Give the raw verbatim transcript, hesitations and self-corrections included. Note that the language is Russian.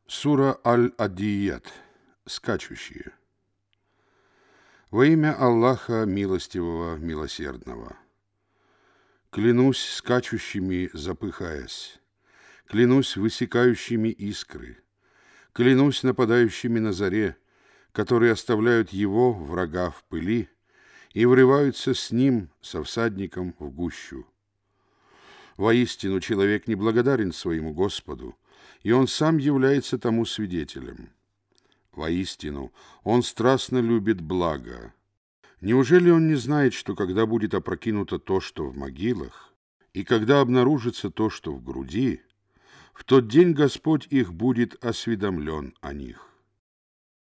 Сура Аль-Адият. Скачущие. Во имя Аллаха Милостивого, Милосердного. Клянусь скачущими, запыхаясь, клянусь высекающими искры, клянусь нападающими на заре, которые оставляют его, врага, в пыли, и врываются с ним, со всадником, в гущу. Воистину, человек неблагодарен своему Господу, и он сам является тому свидетелем. Воистину, он страстно любит благо. Неужели он не знает, что когда будет опрокинуто то, что в могилах, и когда обнаружится то, что в груди, в тот день Господь их будет осведомлен о них?